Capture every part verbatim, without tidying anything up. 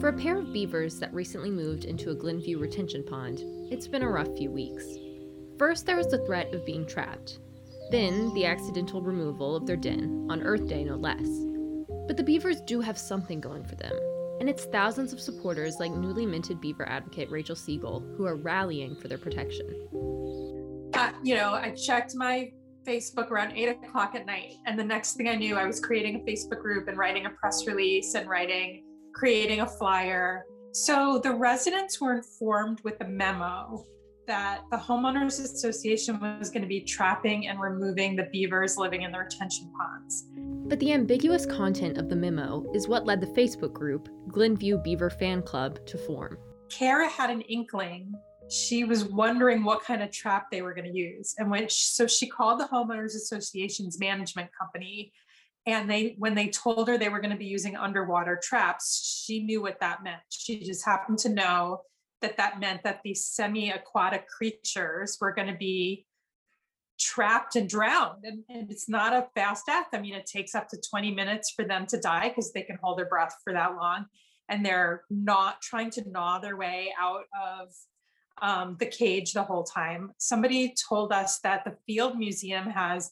For a pair of beavers that recently moved into a Glenview retention pond, it's been a rough few weeks. First, there was the threat of being trapped. Then, the accidental removal of their den, on Earth Day no less. But the beavers do have something going for them, and it's thousands of supporters like newly minted beaver advocate Rachel Siegel who are rallying for their protection. Uh, you know, I checked my Facebook around eight o'clock at night, and the next thing I knew, I was creating a Facebook group and writing a press release and writing, creating a flyer. So the residents were informed with a memo that the Homeowners Association was going to be trapping and removing the beavers living in the retention ponds. But the ambiguous content of the memo is what led the Facebook group, Glenview Beaver Fan Club, to form. Kara had an inkling. She was wondering what kind of trap they were going to use. And when she, so she called the Homeowners Association's management company. And they, when they told her they were going to be using underwater traps, she knew what that meant. She just happened to know that that meant that these semi-aquatic creatures were going to be trapped and drowned. And, and it's not a fast death. I mean, it takes up to twenty minutes for them to die because they can hold their breath for that long. And they're not trying to gnaw their way out of um, the cage the whole time. Somebody told us that the Field Museum has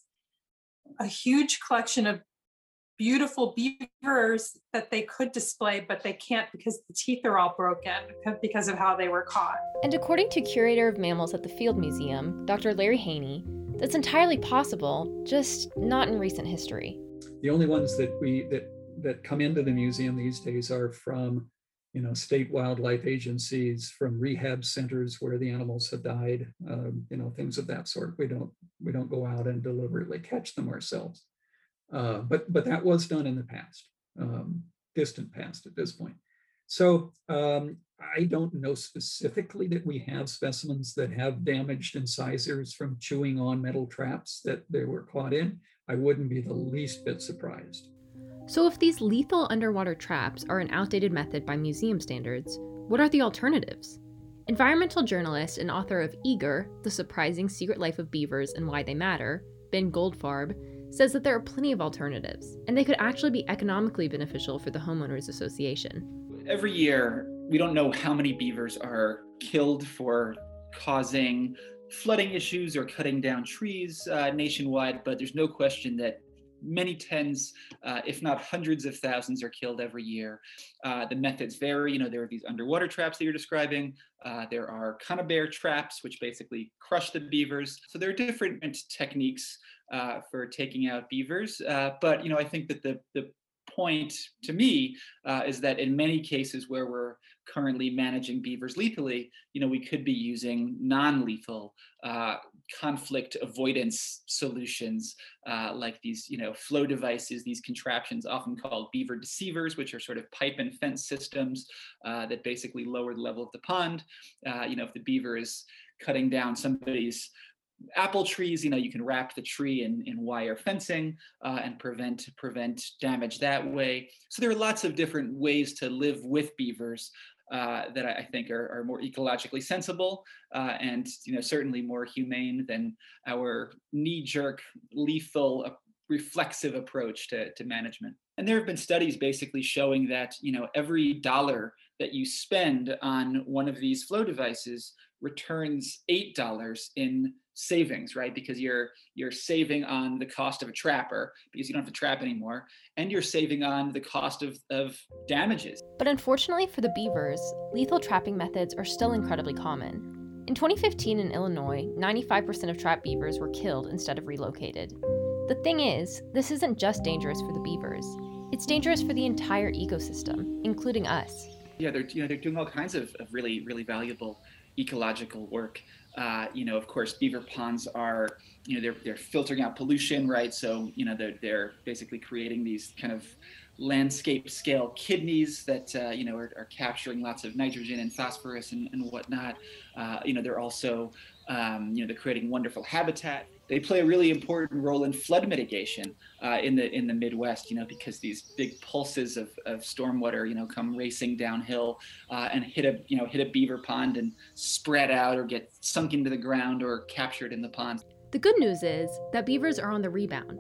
a huge collection of beautiful beavers that they could display, but they can't because the teeth are all broken because of how they were caught. And according to curator of mammals at the Field Museum, Doctor Larry Haney, that's entirely possible, just not in recent history. The only ones that we that that come into the museum these days are from, you know, state wildlife agencies, from rehab centers where the animals have died, um, you know, things of that sort. We don't we don't go out and deliberately catch them ourselves. Uh, but but that was done in the past, um, distant past at this point. So um, I don't know specifically that we have specimens that have damaged incisors from chewing on metal traps that they were caught in. I wouldn't be the least bit surprised. So if these lethal underwater traps are an outdated method by museum standards, what are the alternatives? Environmental journalist and author of Eager, The Surprising Secret Life of Beavers and Why They Matter, Ben Goldfarb, says that there are plenty of alternatives, and they could actually be economically beneficial for the Homeowners Association. Every year, we don't know how many beavers are killed for causing flooding issues or cutting down trees uh, nationwide, but there's no question that many tens, uh, if not hundreds of thousands, are killed every year. Uh, the methods vary. You know, there are these underwater traps that you're describing. Uh, there are conibear traps, which basically crush the beavers. So there are different techniques uh, for taking out beavers. Uh, but, you know, I think that the, the point to me uh, is that in many cases where we're currently managing beavers lethally, you know, we could be using non-lethal uh, conflict avoidance solutions uh, like these, you know, flow devices, these contraptions often called beaver deceivers, which are sort of pipe and fence systems uh, that basically lower the level of the pond. Uh, you know, if the beaver is cutting down somebody's apple trees, you know, you can wrap the tree in, in wire fencing uh, and prevent prevent damage that way. So there are lots of different ways to live with beavers uh, that I think are, are more ecologically sensible uh, and, you know, certainly more humane than our knee-jerk, lethal, uh, reflexive approach to, to management. And there have been studies basically showing that, you know, every dollar that you spend on one of these flow devices returns eight dollars in savings, right? Because you're you're saving on the cost of a trapper because you don't have to trap anymore, and you're saving on the cost of, of damages. But unfortunately for the beavers, lethal trapping methods are still incredibly common. In twenty fifteen in Illinois, ninety-five percent of trapped beavers were killed instead of relocated. The thing is, this isn't just dangerous for the beavers. It's dangerous for the entire ecosystem, including us. Yeah, they're you know they're doing all kinds of, of really really valuable ecological work. Uh, you know, of course, beaver ponds are, you know, they're they're filtering out pollution, right? So, you know, they're they're basically creating these kind of landscape scale kidneys that, uh, you know, are, are capturing lots of nitrogen and phosphorus and, and whatnot. Uh, you know, they're also, um, you know, they're creating wonderful habitat. They play a really important role in flood mitigation uh, in the in the Midwest, you know, because these big pulses of, of stormwater, you know, come racing downhill uh, and hit a, you know, hit a beaver pond and spread out or get sunk into the ground or captured in the pond. The good news is that beavers are on the rebound,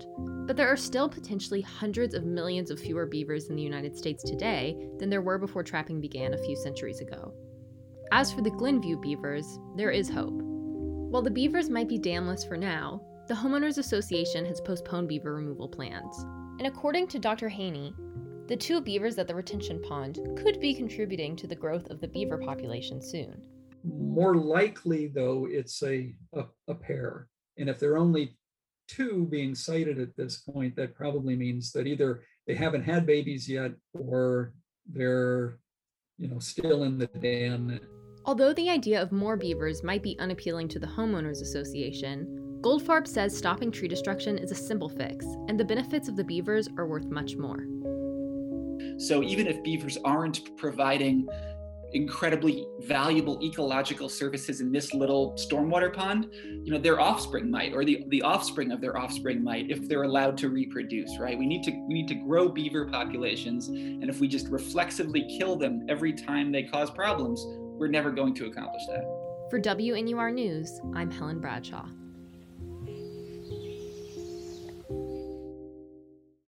But there are still potentially hundreds of millions of fewer beavers in the United States today than there were before trapping began a few centuries ago. As for the Glenview beavers, there is hope. While the beavers might be damless for now, the Homeowners Association has postponed beaver removal plans. And according to Doctor Haney, the two beavers at the retention pond could be contributing to the growth of the beaver population soon. More likely, though, it's a, a, a pair. And if there are only two being sighted at this point, that probably means that either they haven't had babies yet or they're, you know, still in the den. Although the idea of more beavers might be unappealing to the Homeowners Association, Goldfarb says stopping tree destruction is a simple fix, and the benefits of the beavers are worth much more. So even if beavers aren't providing incredibly valuable ecological services in this little stormwater pond, you know, their offspring might, or the, the offspring of their offspring might, if they're allowed to reproduce, right? We need to we need to grow beaver populations, and if we just reflexively kill them every time they cause problems, we're never going to accomplish that. For W N U R News, I'm Helen Bradshaw.